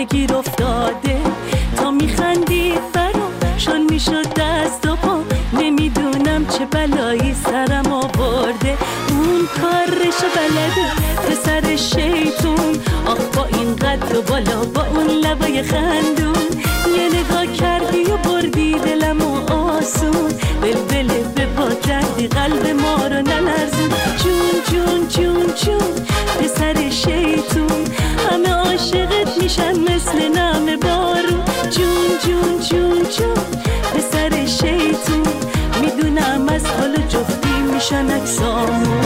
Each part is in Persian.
گیر افتاده تا میخندید برام شل میشد دست و پا نمیدونم چه بلایی سرم آورده اون کارشو بلده پسر شیطون آخ با این قد و بالا با اون لبای خندون یه نگاه کردی و بردی دلم و آسون بلبل به پا کردی قلب ما رو نلرزون جون جون جون جون پسر شیطون همه عاشقت میشن مثل نم بارون جون جون جون جون پسر شیطون میدونم از حال جفتی میشن اکسامون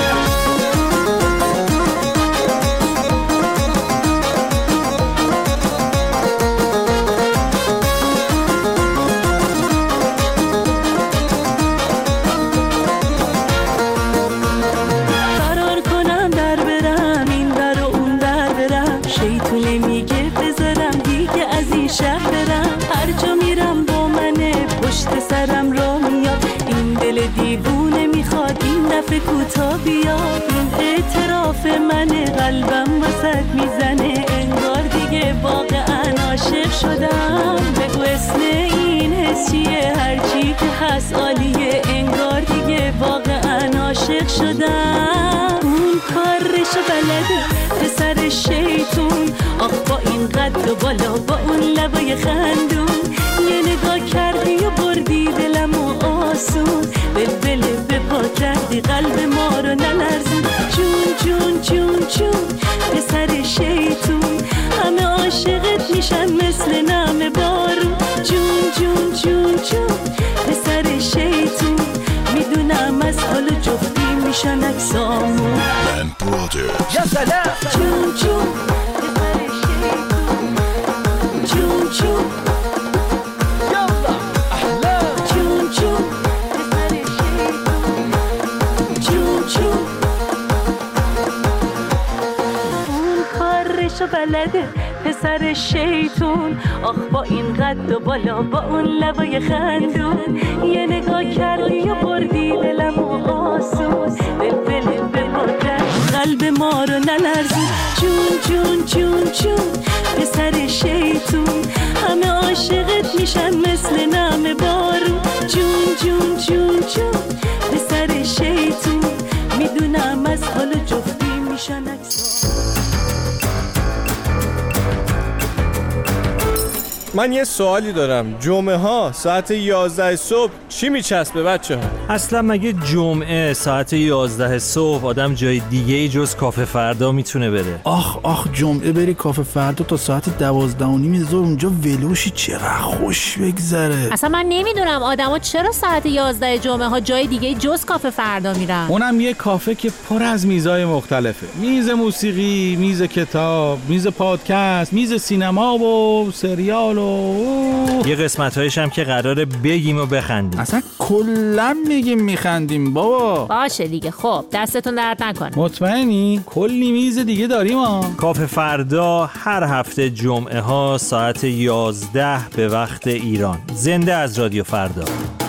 سرم را میاد این دل دیوونه میخواد این دفعه کوتا بیاد این اعتراف منه قلبم وسط میزنه انگار دیگه واقعا عاشق شدم بگو اسم این حس چیه هرچی که هست عالیه انگار دیگه واقعا عاشق شدم اون کارشو بلده پسر شیطون آخ با این قد و بالا با اون لبای خندون یه نگاه کردی و بردی دلم و آسون بلبل به پا کردی قلب ما رو نلرزون جون جون جون جون پسر شیطون همه عاشقت میشن مثل نم بارون جون جون جون جون پسر شیطون میدونم از حال جفتی میشن اکسامون یا سلام جون جون پسر شیطون جون جون بلده پسر شیطون آخ با این قد و بالا با اون لبای خندون یه نگاه کردی و بردی دلم و آسون بلبل به پا کرد قلب ما رو نلرزون جون جون جون جون پسر شیطون همه عاشقت میشن مثل نم بارون جون جون جون جون پسر شیطون میدونم از حال جفتی میشن اکسان من یه سوالی دارم جمعه ها ساعت 11 صبح چی میچسبه بچه ها؟ اصلا مگه جمعه ساعت 11 صبح آدم جای دیگه جز کافه فردا میتونه بره؟ آخ جمعه بری کافه فردا تا ساعت 12:30 ظهر اونجا ولوشی چقدر خوش بگذره. اصلا من نمیدونم آدما چرا ساعت 11 جمعه ها جای دیگه جز کافه فردا میرن. اونم یه کافه که پر از میزای مختلفه، میز موسیقی، میز کتاب، میز پادکست، میز سینما و سریال یه قسمت‌هایش هم که قراره بگیم و بخندیم. اصلا کلا میگیم میخندیم بابا. باشه دیگه خب دستتون درد نکنه. مطمئنی؟ کلی میز دیگه داریم ها. کافه فردا هر هفته جمعه ها ساعت 11 به وقت ایران. زنده از رادیو فردا.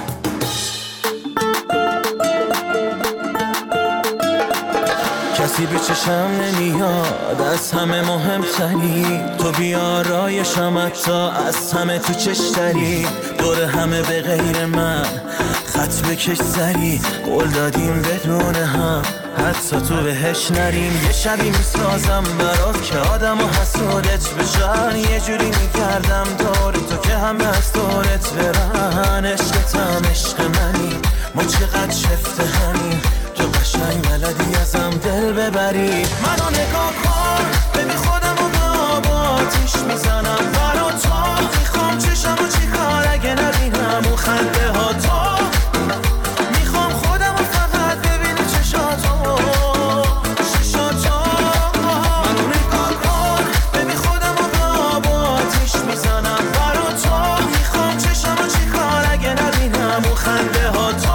کسی به چشم نمیاد از همه مهمتری، تو بیارایشم حتی از همه تو چشتری، دور همه به غیر من خط بکش سری، قول دادیم بدون هم حتی تو بهش نریم. یه شبی میسازم برات که آدم و حسودت بشن، یه جوری میگردم دور تو که همه از دورت برن. عشقتم عشق منی، ما چقدر شفته همین، تو قشنگ بلدی ازم دل ببری. منو نگاه کن ببین خودم و به آتیش میزنم برا تو، میخوام چشم و چی کار اگه نبینم اون خنده ها تو، میخوام خودم و فقط ببینی چشاتو شیشاتو. منو نگاه کن ببین خودم و به آتیش میزنم برا تو، میخوام چشم و چی کار اگه نبینم اون خنده ها تو،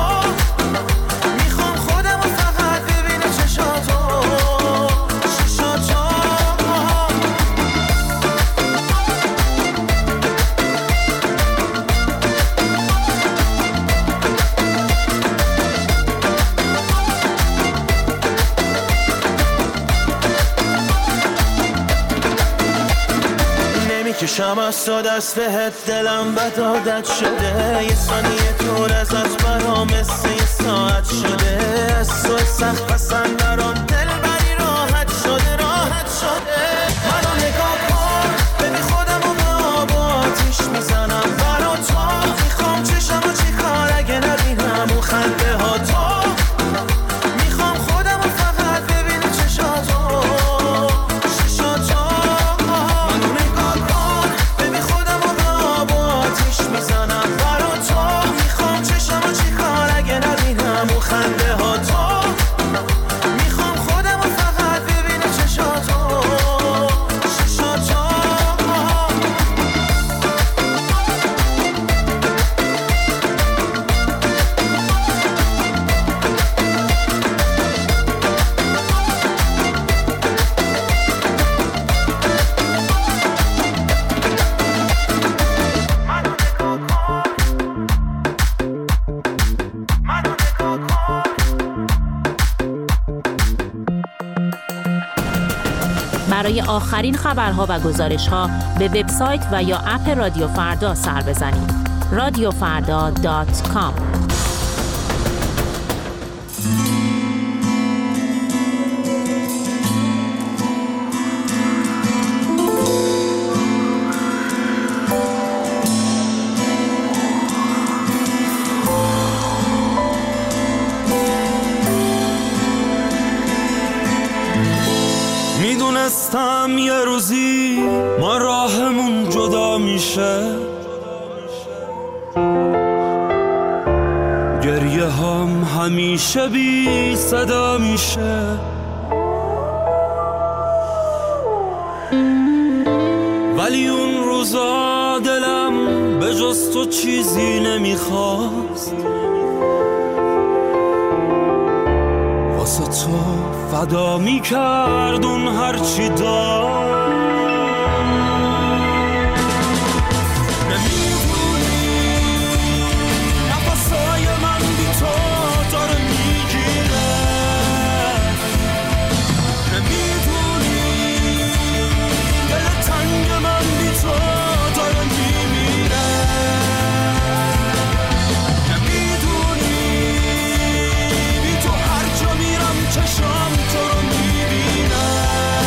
میشم از تو دست بهت دلم بد عادت شده یه ثانیه دور ازت برام مثل یه ساعت شده از تو سخت پسندران دل بری راحت شده منو نگاه کن ببین خودم رو با آتیش میزنم برا تو میخوام چشم و چی کار اگه نبینم اون خنده ها تو میخوام خودم رو فقط ببینم چشاتو منو نگاه کن ببین خودم رو با آتیش میزنم برا تو میخوام چشم و چی کار اگه نبینم اون خنده ها تو میخوام خودم رو فقط ببینم چشاتو برای آخرین خبرها و گزارش‌ها به وبسایت و یا اپ رادیو فردا سر بزنید. radiofarda.com. میدونستم یه روزی ما راهمون جدا میشه گریه هم همیشه بی صدا میشه ولی اون روزا دلم به جز تو چیزی نمیخواست واسه تو فدا میکرد اون هرچی داشت نمیدونی نفسای من بی تو داره میگیره نمیدونی دل تنگ من بی تو داره میمیره نمیدونی بی تو هر جا میرم چشم تو رو میبینم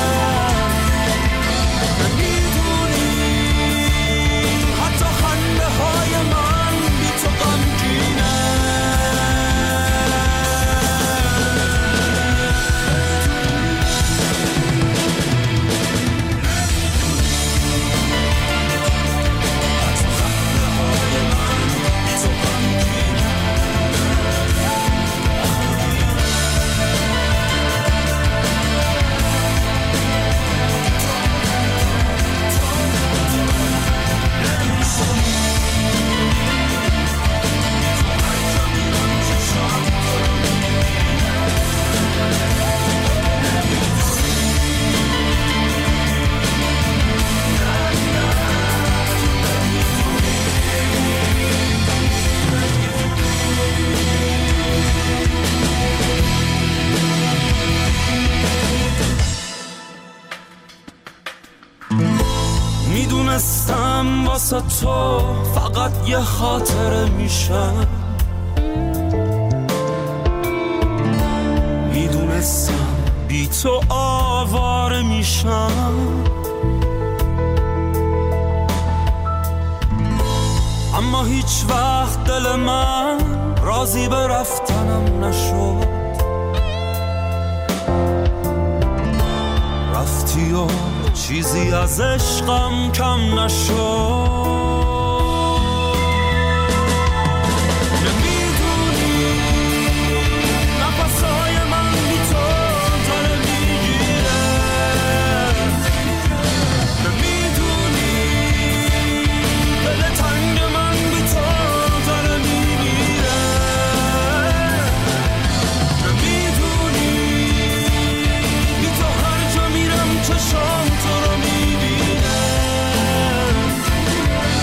نمیدونی حتی خنده های من بی تو غمگینه میدونستم واسه تو فقط یه خاطره میشم میدونستم بی تو آواره میشم اما هیچ وقت دل من راضی به رفتنم نشد رفتی و چیزی از عشقم کم نشد نمیدونی نفسای من بی تو داره میگیره نمیدونی دل تنگ من بی تو داره میمیره نمیدونی بی تو هر جا میرم چشم تو رو میبینه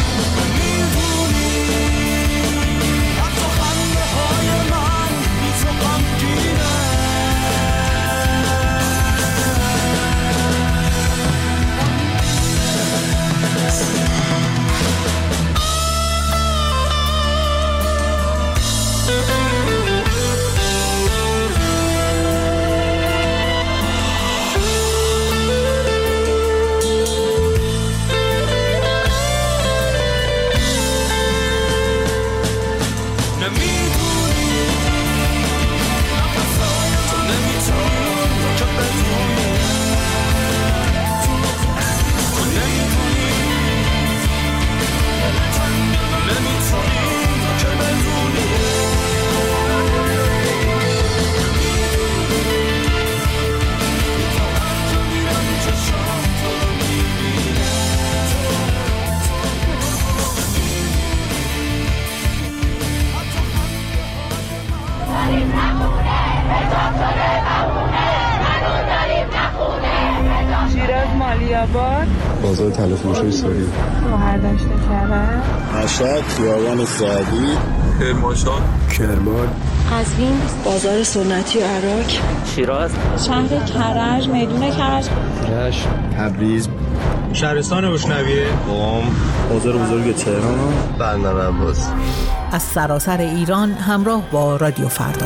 آباد، بازار طلع‌فروشی سوری، شهردشت کرج، مشهد، خیابان سعدی، کرمانشاه، کرمان، قزوین، بازار سنتی عراق، شیراز، شهر کرج، میدون کرج، رشت، تبریز، شهرستان گشنویه، قم، بازار بزرگ تهران، بندر عباس. از سراسر ایران همراه با رادیو فردا.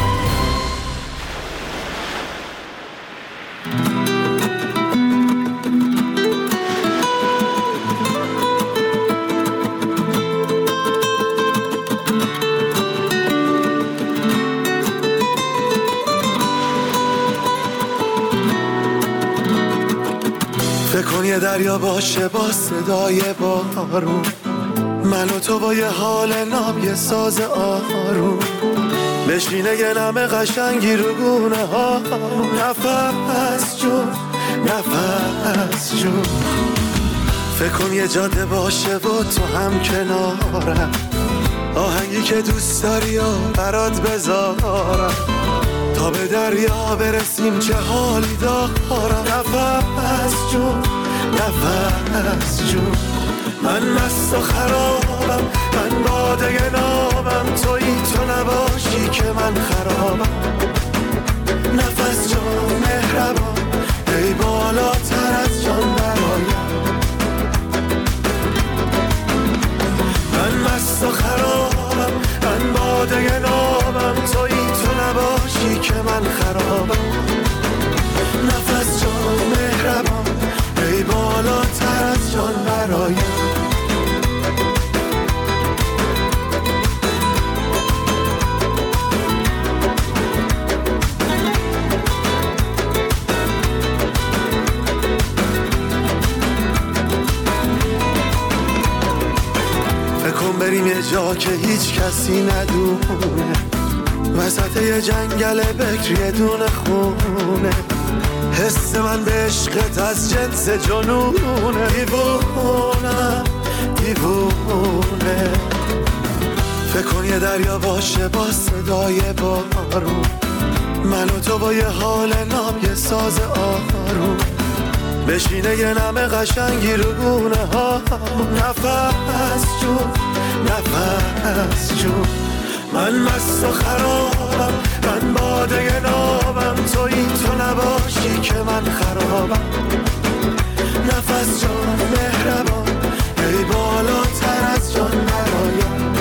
فکر کن یه دریا باشه با صدای بارون، من و تو با یه حال ناب یه ساز آروم، بشینه یه نم قشنگی رو گونه ها، نفس جون نفس جون. فکر کن یه جاده باشه و تو هم کنارم، آهنگی که دوست داری و برات بذارم، تا به دریا برسیم چه حالی دارم. نفس جون نفس جون، من مست و خرابم، من باده نابم، تویی تو نباشی که من خرابم. نفس جان مهربان، ای بالاتر از جان برایم. من مست و خرابم، من باده نابم، تویی تو نباشی که من خرابم. نفس جان مهربان، ای بالاتر از جان برایم. فکر بریم یه جا که هیچ کسی ندونه، وسط یه جنگل بکر یه دونه خونه، حس من به عشقت از جنس جنونه. دیوونه دیوونه، فکر کن یه دریا باشه با صدای بارون، من و تو با یه حال ناب یه ساز آروم، بشینه یه نم قشنگی رو گونه ها. نفس جون نفس جون، من مست و خرابم، من باده نابم، تویی تو نباشی که من خرابم. نفس جان مهربان، ای بالاتر از جان برایم.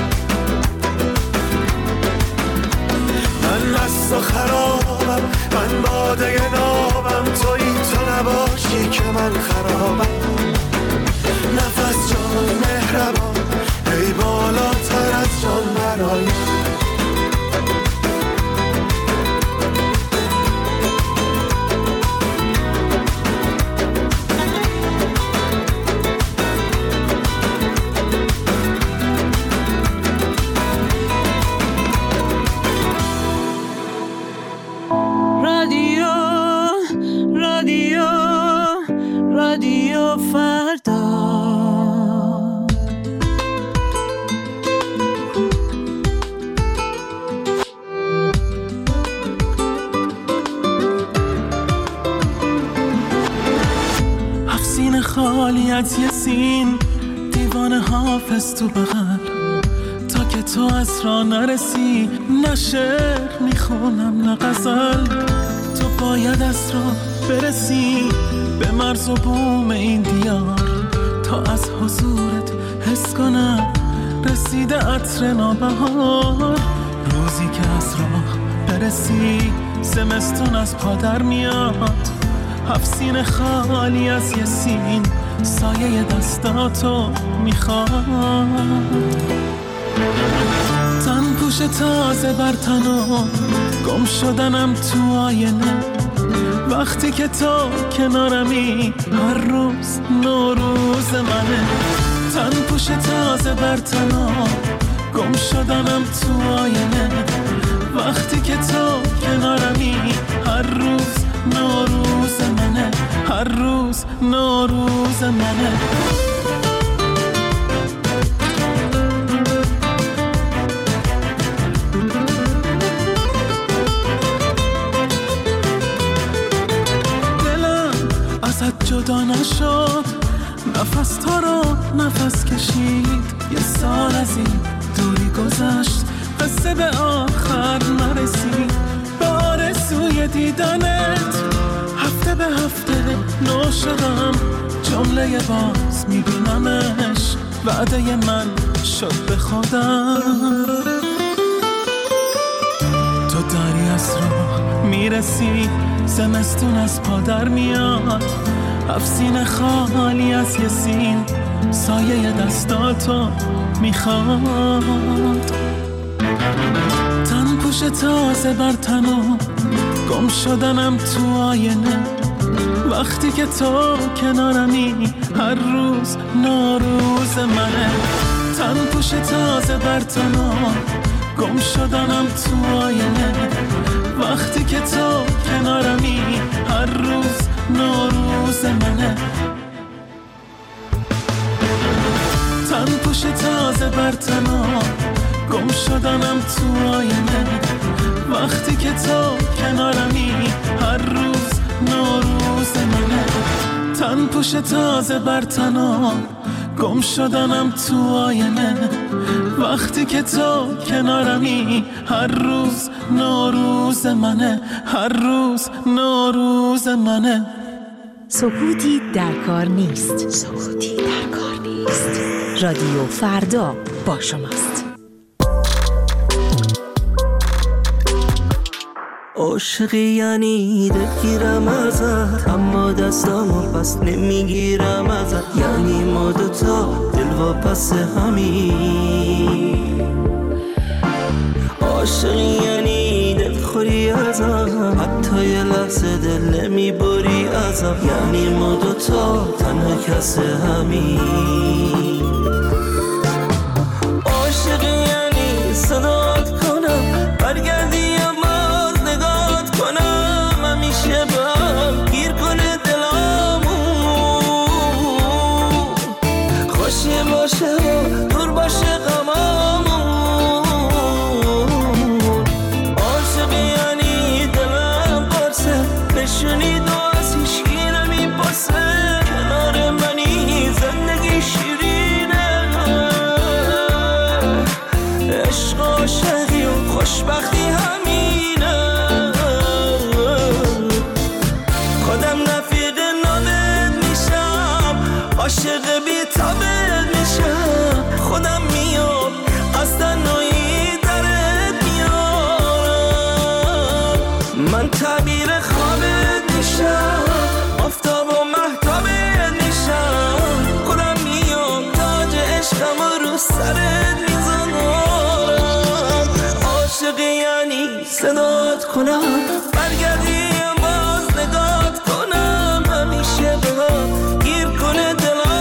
من مست و خرابم، من باده نابم، تویی تو نباشی که من خرابم. نفس جان مهربان، ای بالاتر از جان برایم. رادیو فردا. افسین خالی از یه سین، دیوانه حافظ تو بغل، تا که تو از راه نرسی، نه شعر میخونم نه غزل. تو باید از راه برسی به مرز و بوم این دیار، تا از حضورت حس کنم رسیده عطر نابهار. روزی که از راه برسی زمستون از پادر میاد، افسین خالی از یه سین، سایه دستاتو میخواد. تن پوش تازه بر تنو، گم شدنم تو آینه، وقتی که تو کنارمی هر روز نوروز منه. تن پوش تازه بر تنو، گم شدنم تو آینه، وقتی که تو کنارمی هر روز نوروز منه، هر روز نوروز منه. دلم ازت جدا نشد، یه سال از این دوری گذشت، قصه به آخر نرسید. به آرزوی دیدنت هفته به هفته نو شدم، جمله باز میبینمش، وعده من شد به خودم. تو داری از راه میرسی، زمستون از پادر میاد، افسین خالی از یه سین سایه دستاتو میخواد. تن پوش تازه بر تنو، گم شدنم تو آینه، وقتی که تو کنارمی هر روز نوروز منه. تن پوش تازه بر تنو، گم شدنم تو آینه، وقتی که تو کنارمی هر روز نوروز منه. تن پوش تازه بر تنو، گم شدنم تو آینه، وقتی که تو کنارمی هر روز نوروز منه. تن پوش تازه بر تنو، گم شدنم تو آینه، وقتی که تو کنارمی هر روز نوروز منه، هر روز نوروز منه. سکوتی در کار نیست. سکوتی در کار نیست. رادیو فردا با شماست. عاشقی یعنی دلگیرم ازت، اما دستامو پس نمیگیرم ازت. یعنی ما دوتا دل و پس همین. عاشقی یعنی دلخوری ازم، حتی یه لحظه دل نمیبری ازم. یعنی ما دوتا تنها کس همین. عاشقی یعنی صدات کنم برگردی همیشه بهم گیر کنه دلامون، خوشی باشه و دور باشه غمامون. عاشقی یعنی دلم پرسه، نشونی دو از هیچکی نمیپرسه. کنار منی زندگی شیرینه، عشق عاشقی و خوشبختی همینه. عاشق بی تابت میشم، خودم میام از تنهایی درت میارم. من تعبیر خوابت میشم، آفتاب و مهتابت میشم. خودم میام تاج عشقم رو سرت میذارم. عاشق یعنی صدات کنم برگردی باز نگات کنم، همیشه بهم گیر کنه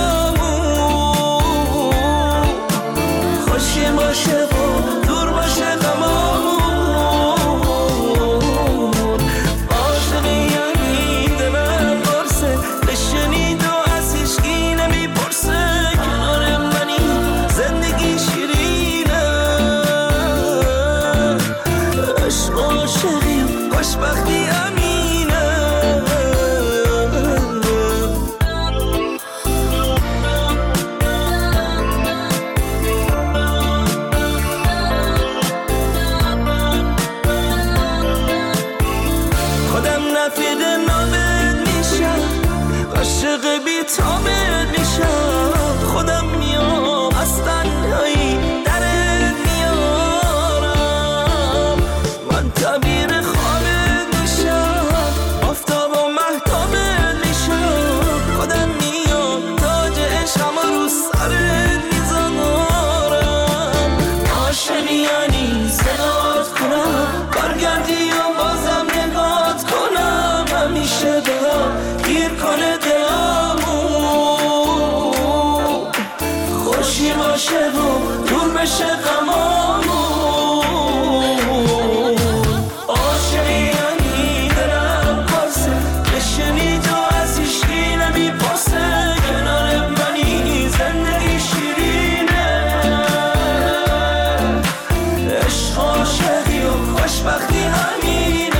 باشه و دور باشه غمامون. عاشقی یعنی دلم پرسه، بشنید و از هیچکی نمیپرسه. کنار منی زندگی شیرینه، عشق عاشقی و خوشبختی همینه. عاشق بی تابت میشم، خودم میام از تنهایی درت میارم. من تعبیر خوابت میشم، آفتاب و مهتابت میشم. خودم میام تاج عشقم رو سرت میذارم. عاشق یعنی صدات کنم برگردی و بازم نگات کنم، همیشه بهم گیر کنه دلامون. خوشی باشه و دور بشه غمامون. عاشقی یعنی دلم پرسه، بشنید و از هیچکی نمیپرسه. کنار منی زندگی شیرینه، عشق عاشقی و خوشبختی همینه.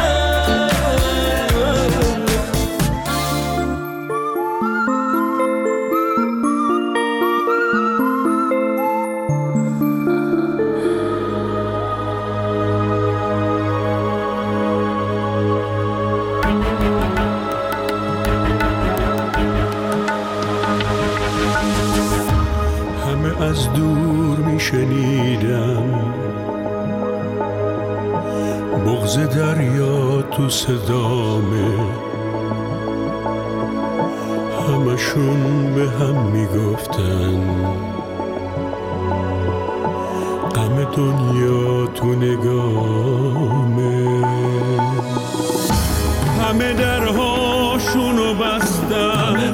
آواز دریا تو صدامه، همشون به هم میگفتن غم دنیا تو نگامه. همه درهاشونو بستن،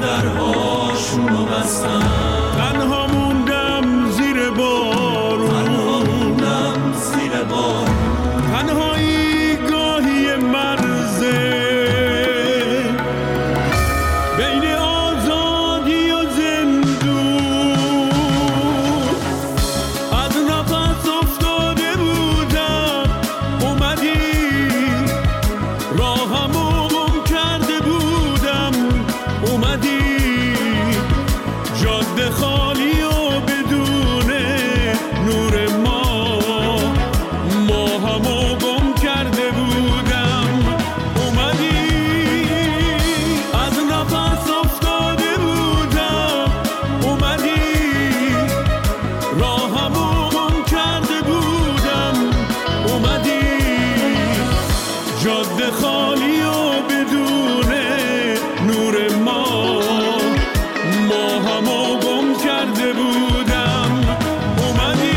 تنها موندم زیر بارون، تنهایی گاهی مرزه بین آزادی و زندون. از نفس افتاده بودم اومدی، راهمو گم کرده بودم اومدی، جاده خالی و بدون نور ماهمو گم کرده بودم اومدی. از نفس افتاده بودم اومدی، راهمو گم کرده بودم اومدی، جاده خالی و بدون نور ماهمو گم کرده بودم اومدی.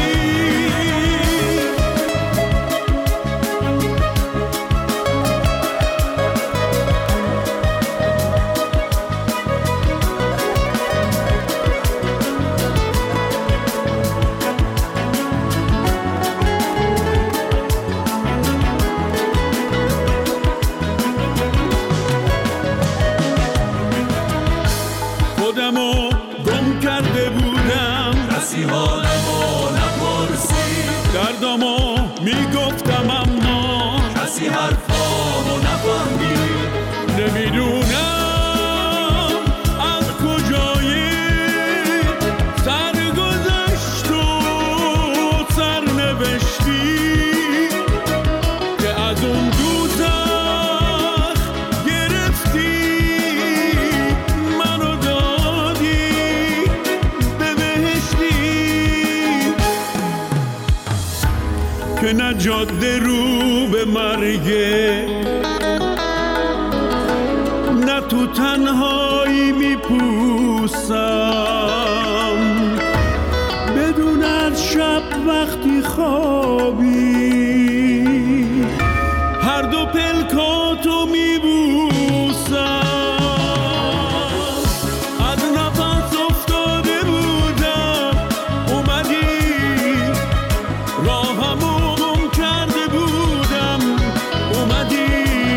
خودمو گم کرده بودم، کسی حالمو نپرسید، دردمو میگفتم اما کسی حرفامو نفهمید. نمیدونم از کجای سرگذشت و سرنوشتی که از اون دوزخ گرفتی منو دادی به بهشتی، که نه جاده رو به مرگه، نه تو تنهایی میپوسم، بدون از شب وقتی خوابی هر دو پلکاتو میبوسم. از نفس افتاده بودم اومدی، راهمو گم کرده بودم اومدی،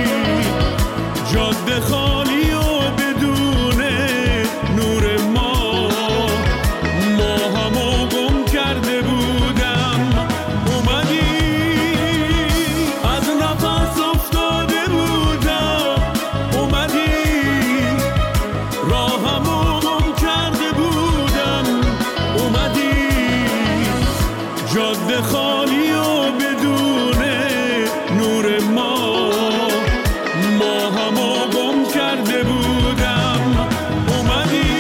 جاده خالی و بدون نور ماهمو گم کرده بودم اومدی. از نفس افتاده بودم اومدی، راهمو گم کرده بودم اومدی، جاده خالی و بدون نور ماهمو گم کرده بودم اومدی.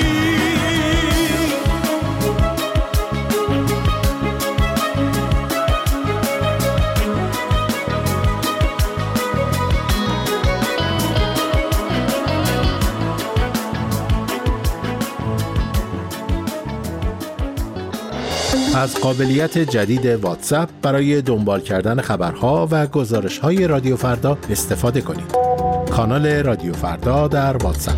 از قابلیت جدید واتساپ برای دنبال کردن خبرها و گزارش‌های رادیو فردا استفاده کنید. کانال رادیو فردا در واتساپ.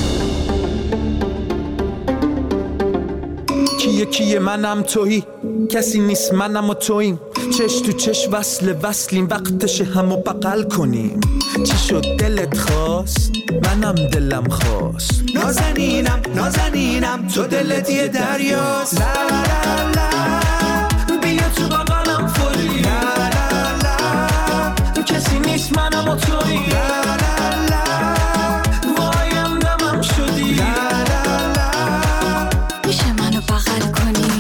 کیه منم تویی، کسی نیست منم و توییم، چش تو چش وصلیم، وقتش همو بغل کنیم. چی شد دلت خواست منم دلم خواست، نازنینم تو دلت یه دریاست. لا لا لا بیا تو بغلم فوری، لا لا لا کسی نیست منم و تویی، لا لا لا وایم دمم شدی، لا لا لا میشه منو بغل کنی.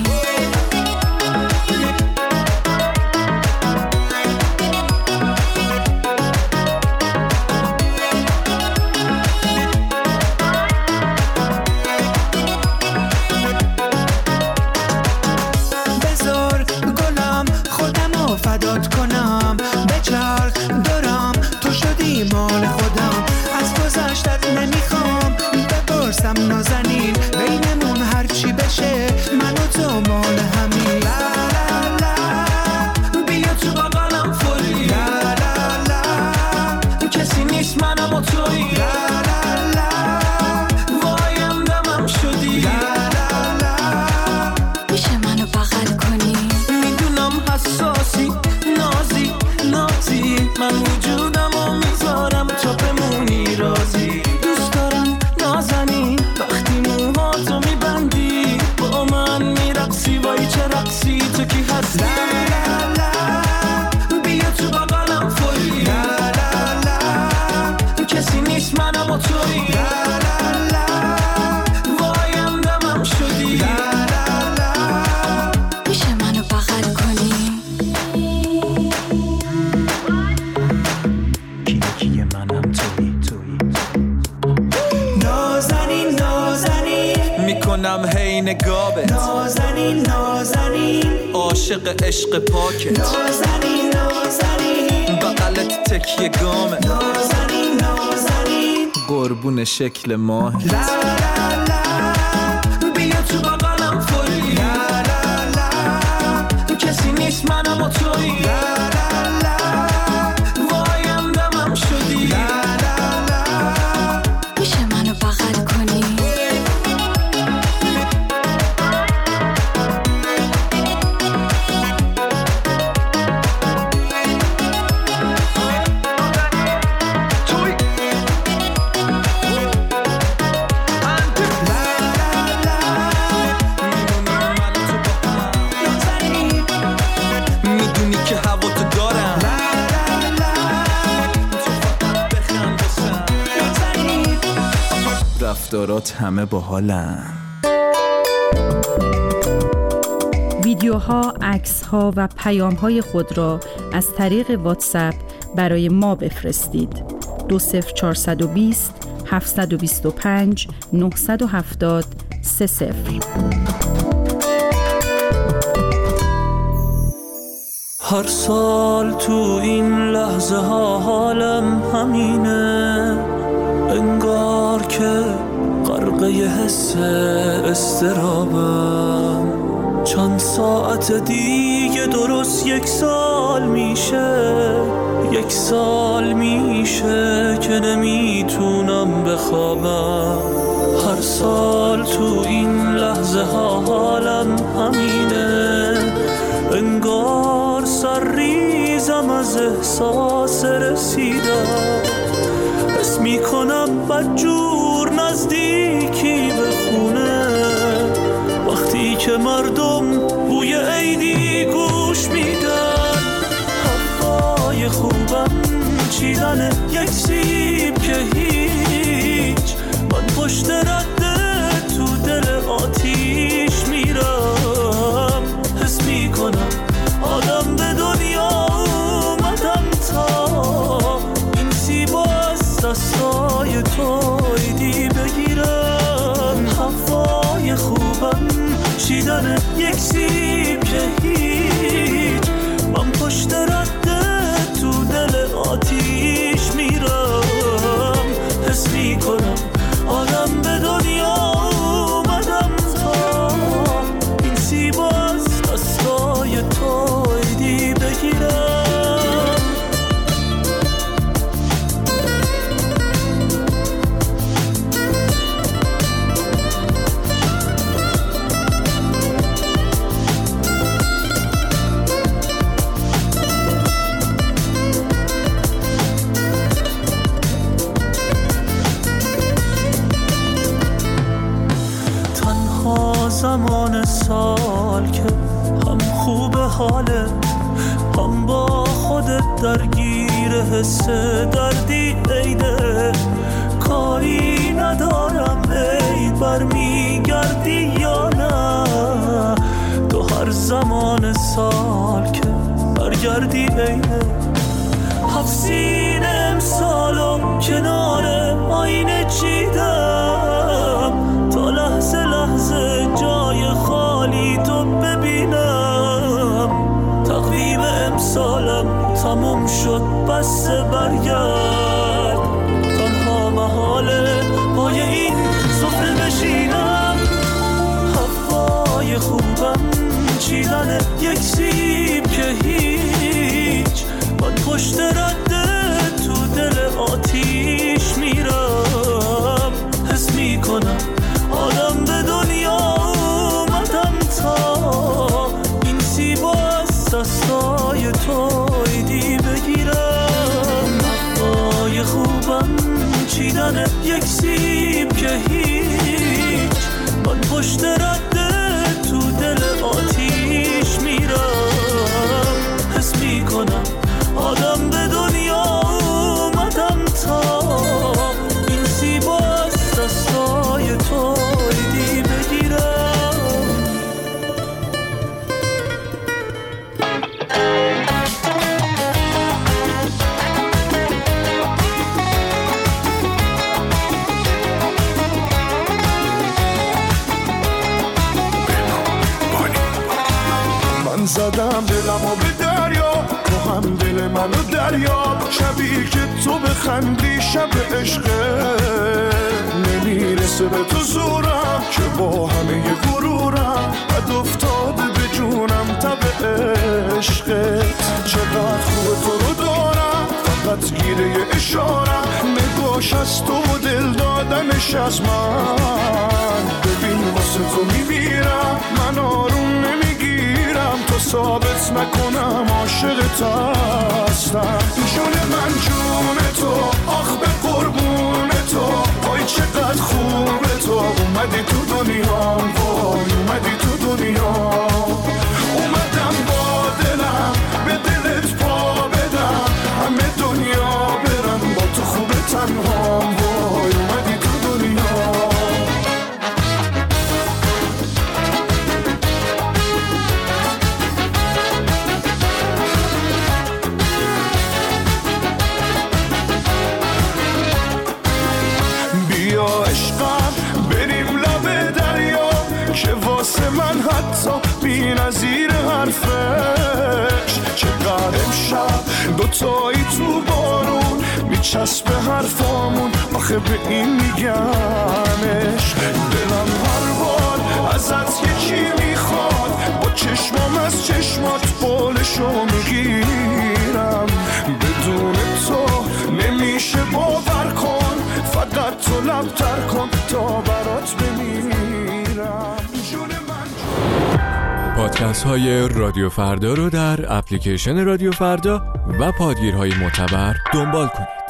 نیست. لا لا لا بیا تو بغلم فوری. لا لا لا کسی نیست منم و تویی. لا لا لا وایم دمم شدی. لا لا لا میشه منو بغل کنی؟ کیه منم تویی. نازنین نازنین میکنم هی نگابت. نازنین نازنین عاشق عشق پاکت. نازنین نازنین بغلت تکیه گامت. نازنین نازنین قربون شکل ماهت. لا لا لا بیا تو بغلم فوری. لا لا لا کسی نیست منم و تویی. لا لا لا وایم دمم شدی. لا لا لا میشه منو بغل کنی؟ میدونی که هوا تو دارم. رفتارات همه باحالن. ویدیوها، عکس‌ها و پیام‌های خود را از طریق واتساپ برای ما بفرستید. 20420 725 970 30. هر سال تو این لحظه ها حالم همینه، انگار که غرقه حس استرابم. چند ساعت دیگه درست 1 سال میشه، 1 سال میشه که نمیتونم بخوابم. هر سال تو این لحظه ها حالم همینه، انگار سر ریزم از احساس رسیدم. حس میکنم بدجور نزدیکی به خونه، وقتی که مردم بوی عیدی گوش میدن. هوای خوبم چیدن 1 سیب که هیچ، من پشت رده تو دل آتیش میرم. حس میکنم آدم به دنیا اومدم تا این سیبا از دستای تو ایدی بگیرم. هوای خوبم چیدن 1 سیب که هیچ، من پشت رده تو دل آتیش میرم. حس میکنم آدم به دنیا اومدم تا این سیبا از دستای تو ایدی بگیرم. زمان سال که هم خوب حاله، هم با خودت درگیر حس دردی عیده. کاری ندارم عید برمیگردی یا نه، تو هر زمان سال که برگردی عیده. 7 سین امسالو کنار آینه چیدم تا لحظه لحظه جای خالی تو ببینم. تقویم امسالم تموم شد بس برگرد، تنها محاله پای این سفره بشینم. هوای خوبم چیدن 1 سیب که هیچ، من پشت رده تو دل آتیش میرم. حس میکنم آدم به دنیا اومدم تا این سیبا از دستای تو ایدی بگیرم. هوای خوبم چیدن 1 سیب که هیچ، من پشت رده تو دل آتیش میرم. بردم دلمو به دریا، تو هم دل منو دریا. شبی که تو بخندی شب عشقه، نمیرسه به تو زورم که با همه غرورم بد افتاده به جونم تب عشقت. چقدر خوب تو رو دارم، فقط گیره اشارم، نگاش از تو و دل دادنش از من. ببین واسه تو میمیرم، من آروم نمیگیرم تا ثابت نکنم عاشقت هستم. جون من جون تو، آخ به قربون تو، وای چقدر خوبه تو. اومدی تو دنیام، وای اومدی تو دنیا. اومدم با دلم به دلت پا بدم، همه دنیا برم با تو خوبه تنهام، وای اومدی تو دنیا. بیا عشقم بریم لب دریا، که واسه من حتی بی نظیر حرفش. چقدر امشب دوتایی تو بارون میچسبه حرفامون، آخه به این میگمش. دلم هر بار ازت یکی میخواد، با چشمام از چشمات قولشو میگیرم. بدون تو نمیشه باور کن، فقط تو لبتر کن تا برات بمیرم. پادکست های رادیو فردا رو در اپلیکیشن رادیو فردا و پادگیرهای معتبر دنبال کنید.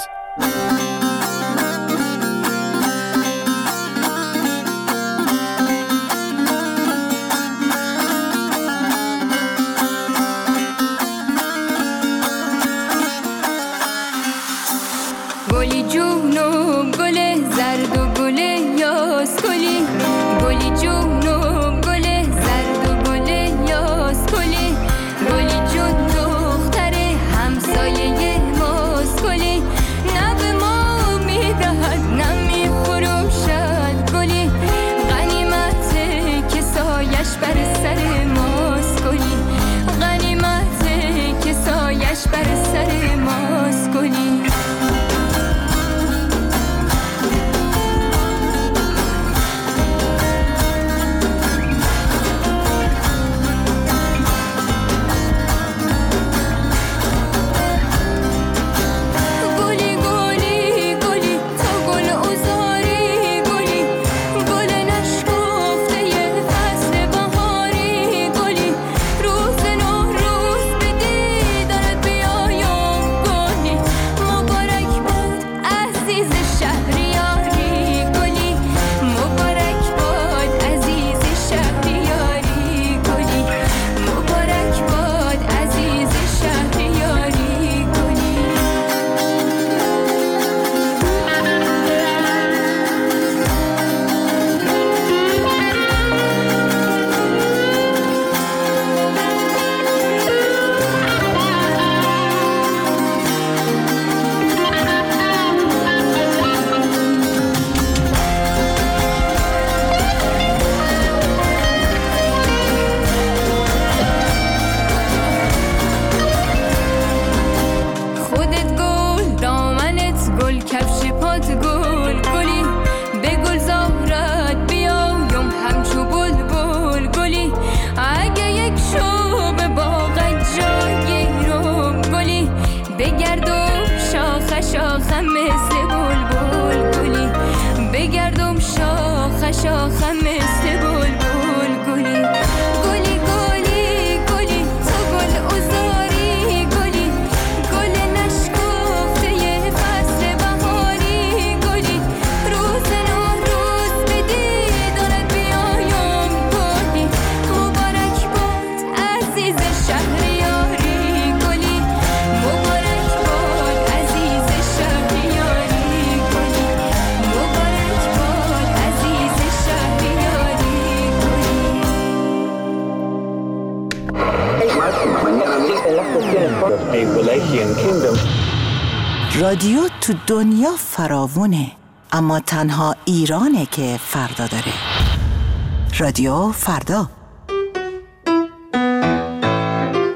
گلی جون و گل زرد و گل یاس، گلی گلی جون و گل زرد و گل یاس، گلی گلی جون دختر همسایه ماست، گلی نه به ما میدهد نه میفروشد، گلی غنیمته که سایش بر سر ماست، گلی غنیمته که سایش بر سر ماست، گلی شاخم مثل بلبل گلی گلی گلی گلی تو گل عذاری گلی گل نشکفته یه فصل بهاری گلی روز نوروز به دیدارت بیایم گلی مبارک باد عزیز شهریاری گلی مبارک باد عزیز شهریاری گلی مبارک باد عزیز رادیو تو دنیا فراوونه، اما تنها ایرانه که فردا داره. رادیو فردا.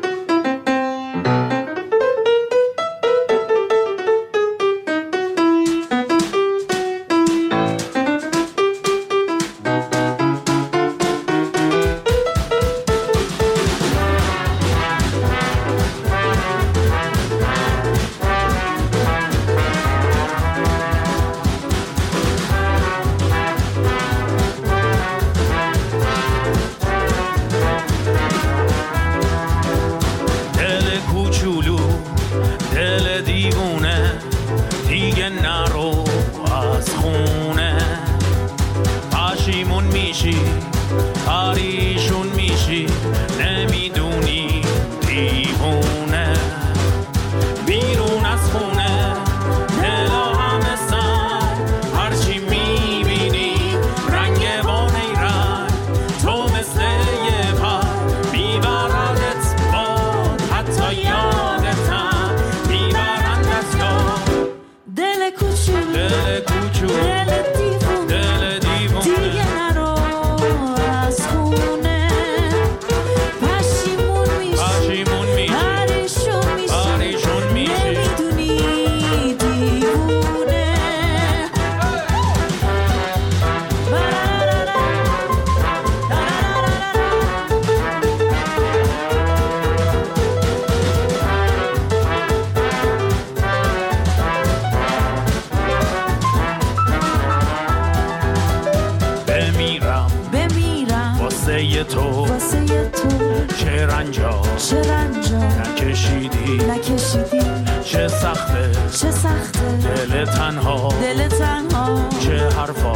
تو چه رنجا نکشیدی چه سخته دل تنها چه حرفا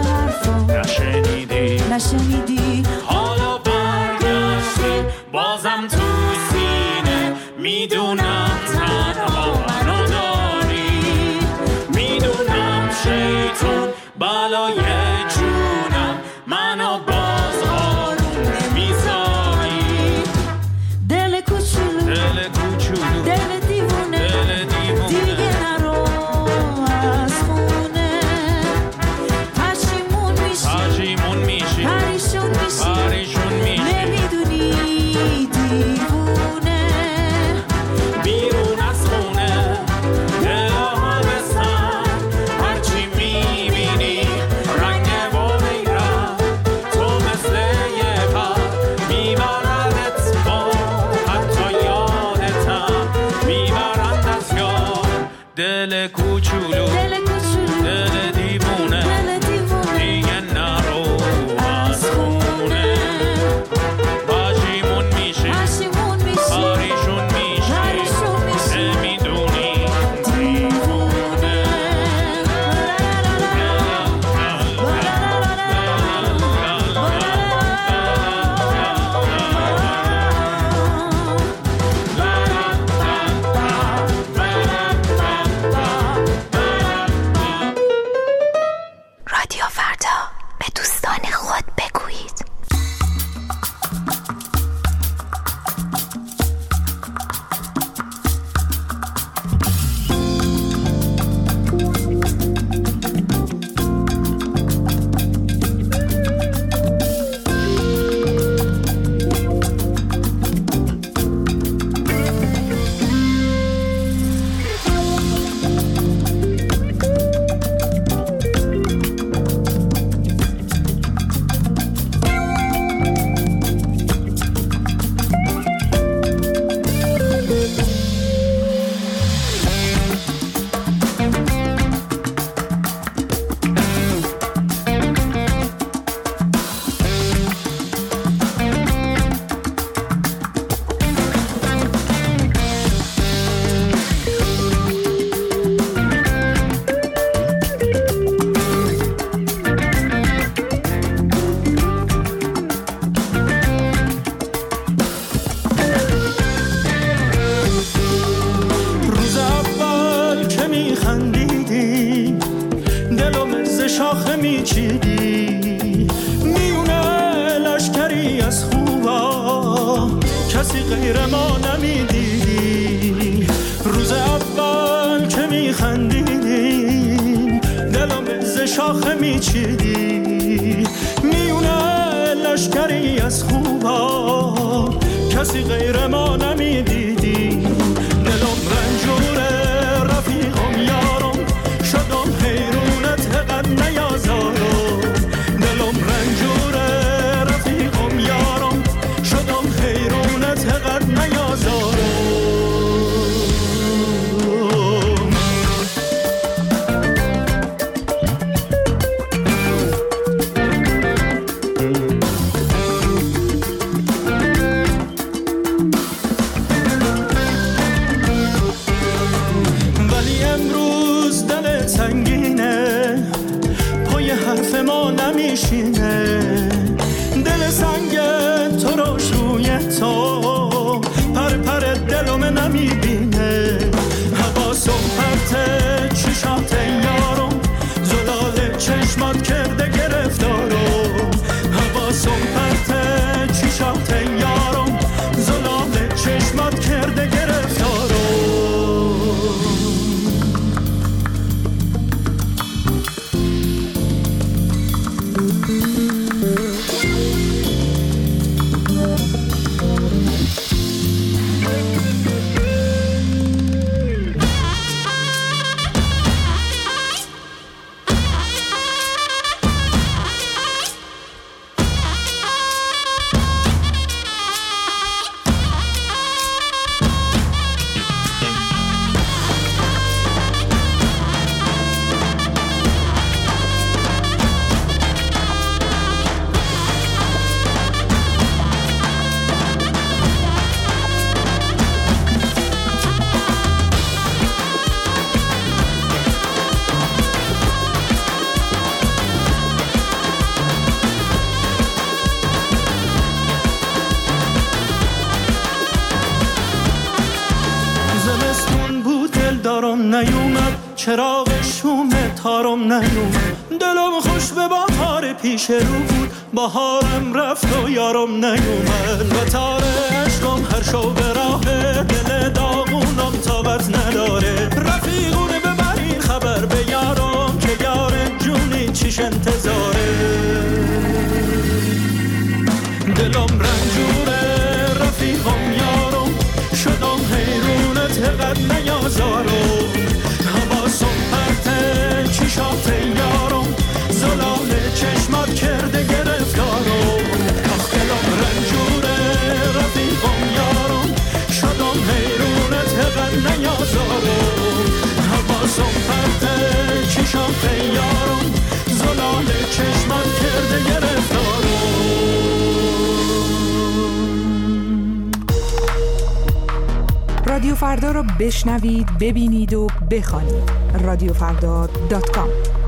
نشنیدی حالا برگشتی بازم تو سینه میدونم تنها منو داری میدونم شیطون بلای جونم منو باز آروم نمیذاری دل کوچولو دل دیوونه دیگه نرو از خونه پشیمون میشی پریشون میشی نمیدونی دیوونه بیرون از خونه دلها بسن هرچی میبینی رنگ باری را تو مثل یه پر میبردت با حتی یادتم میبرند از یاد دل کوچولو دل دیوونه دیگه نرو از خونه پشیمون میشی پریشون میشی نمیدونی دیوونه رادیو فردا به دوستان خود بگویید. روز اول که میخندیدی دلم ز شاخه میچیدی میونه لشکری از خوبا کسی غیر ما نمیدیدی روز اول که میخندیدی دلم ز شاخه میچیدی میونه لشکری از خوبا کسی غیر ما نمیدیدی دلم رنجوره رفیقم یارم شدم حیرونت قد نیازارم دلم رنجوره رفیقم یارم شدم حیرونت قد نیازارم ولی امروز دل سنگینه پای حرف ما نمیشینه دل سنگ تو روش روی تو پر پر دلم نمیبینه حواسم پرته چشات یارم زلال چشمات کرده گرفتارم حواسم پرته چشات یارم زلال چشمات کرده گرفتارم یارم نیومد، چراغ شوم تارم نیومد. دلم خوش به بهار پیش رو بود، بهارم رفت و یارم نیومد. و تار عشقم هر شو به راه، دل داغونم طاقت نداره. رفیقونه ببرین خبر به یارم، که یار جونی چیش انتظاره. دلم رنجوره رفیقم یارم، شدم حیرونت قد نیازارم. حواسم پرته چشات یارم، زلال چشمات کرده گرفتارم. آخ دلم رنجوره رفیقم یارم، شدم حیرونت قد نیازارم. حواسم پرته چشات یارم، زلال چشمات کرده گرفتارم. رادیو فردا رو بشنوید، ببینید و بخوانید. رادیوفردا.com.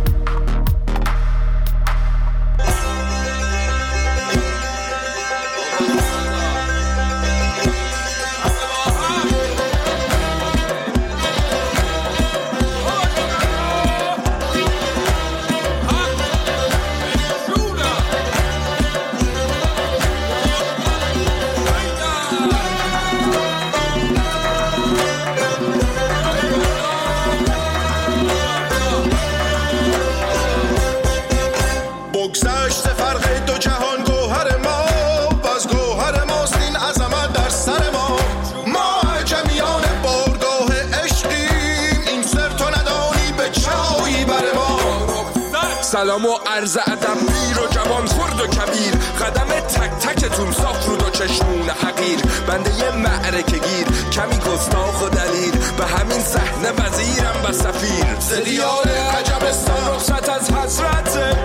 سلام و عرض ادب پیر و جوان خرد و کبیر، قدم تک تکتون صاف رود و چشمون حقیر. بنده یه معرکه گیر، کمی گستاخ و دلیر، به همین صحنه وزیرم و سفیر. ز دیار عجبستان رخصت از حضرت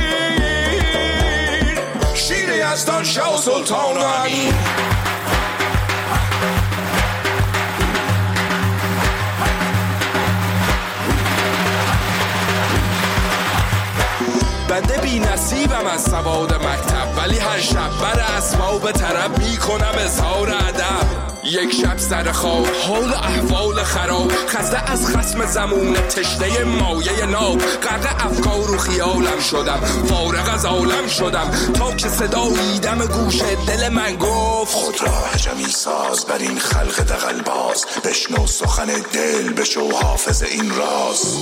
پیر، شیر یزدان شاه و سلطان و امیر. بنده بی نصیبم از سواد مکتب، ولی هر شب بر اسباب طرب میکنم اظهار ادب. یک شب سر خواب، حال احوال خراب، خسته از خصم زمون، تشنه مایه ناب. غرق افکار و خیالم شدم، فارغ از عالم شدم، تا که صدایی دم گوش دل من گفت خود را عجمی ساز بر این خلق دغل‌باز. بشنو سخن دل، بشو حافظ این راز.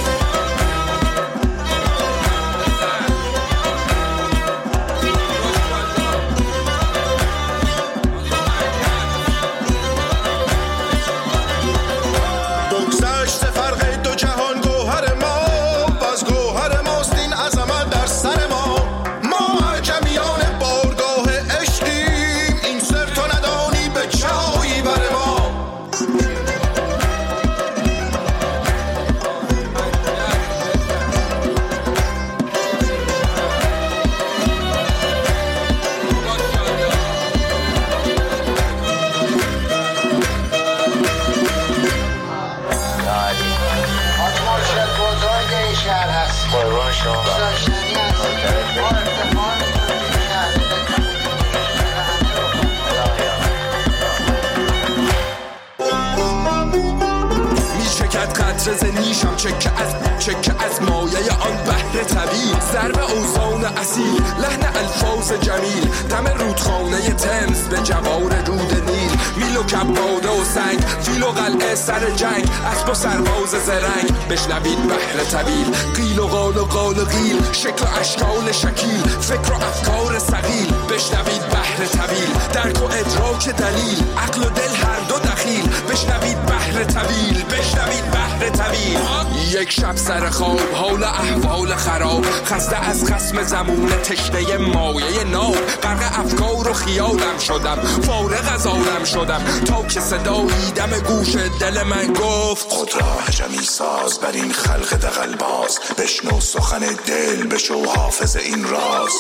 نیشم چکه از مایه آن بحر طویل، ضرب اوزان اصیل، لحن الفاظ جمیل، دم رودخانه تمز به جوار رود نیل. میل و کباده و سنگ، فیل و قلعه سر جنگ، اسب و سرباز زرنگ. بشنوید بحر طویل، قیل و قال و قیل، شکل و اشکال شکیل، فکر و افکار ثقیل. بشنوید بحر طویل، درک و ادراک دلیل، عقل و دل هر دو دخیل. بشنوید بحر طویل، بشنوید بحر طویل. یک شب سر خواب، حال احوال خراب، خسته از خصم زمون، تشنه مایه ناب. غرق افکار و خیالم شدم، فارغ از عالم شدم، تا که صدایی دم گوش دل من گفت خود را عجمی ساز بر این خلق دغل‌باز. بشنو سخن دل، بشو حافظ این راز.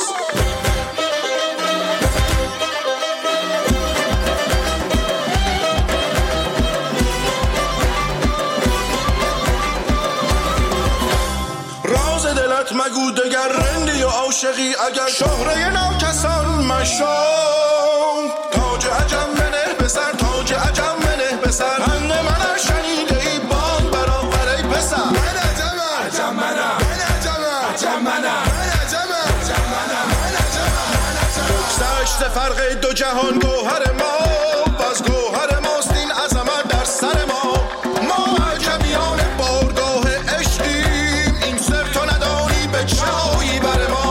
مگو دگر رندی و عاشقی، اگر شهره ناکسان مشو. تاج عجم منه به سر، تاج عجم منه به سر، پند من شنیده ای باد برآور. فرق دو جهان گوهر ما و از گوهر ماست این عظمت در سر ما. ما عجمیان بارگاه عشقیم، این سر تو ندانی به جایی بر ما.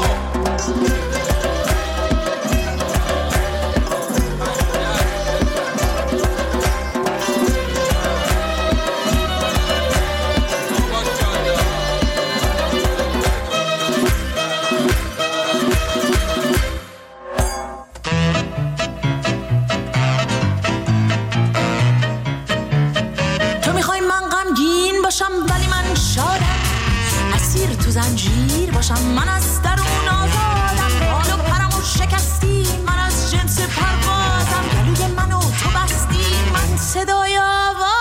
ولی من شادم، اسیر تو زنجیر باشم، من از درون آزادم. بال و پرمو شکستی، من از جنس پروازم. گلوی منو تو بستی، من صدای آوازم.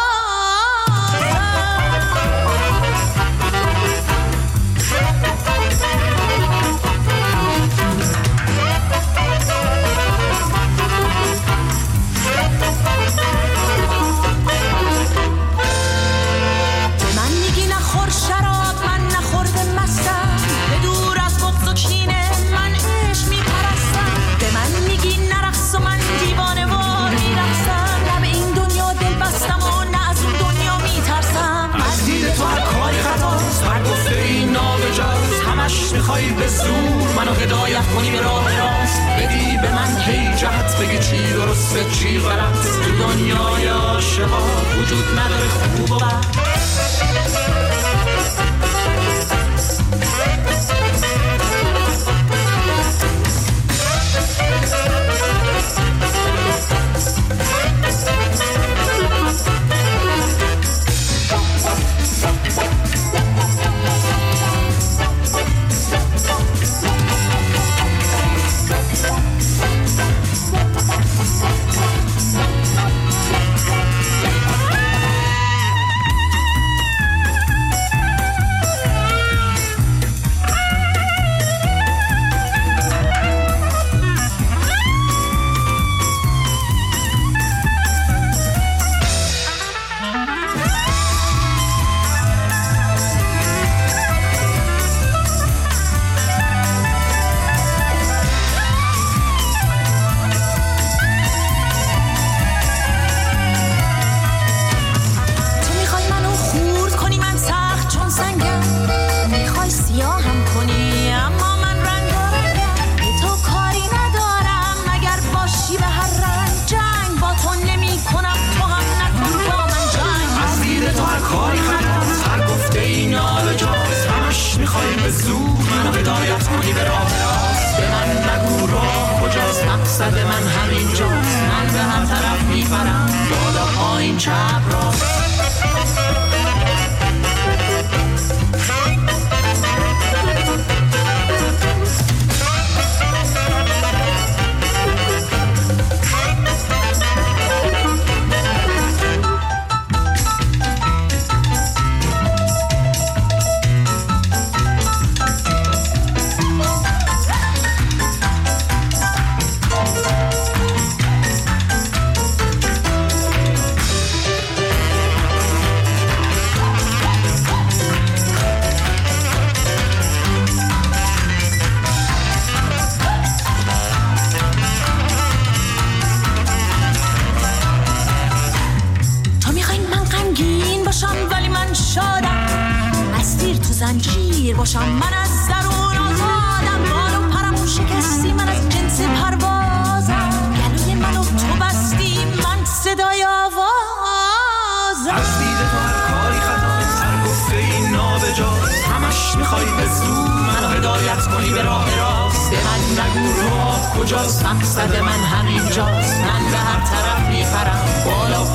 میخوای به زور منو هدایت کنی به راه راست، بدی به من هی جهت، بگی چی درسته چی غلط. تو دنیای عاشقا وجود نداره خوب و بد. کجاست مقصد من همین جاست. من به هر طرف میپرم، بالا